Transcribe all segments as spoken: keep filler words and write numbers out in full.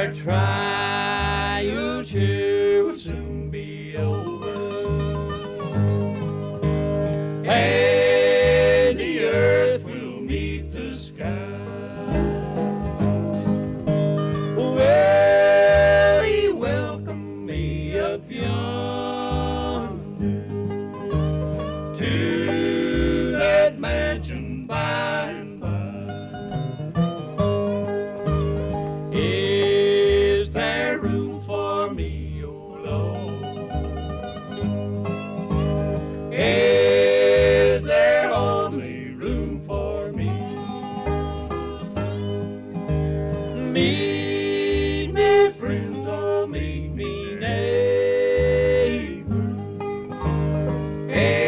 Our trials here will soon be over, and the earth will meet the sky. Well, he welcomed me up yonder to that mansion by and by. Is there room for me, oh Lord? Is there only room for me? Meet me, friends, oh, meet me, neighbor,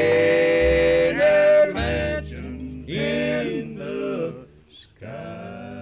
in a mansion in the sky.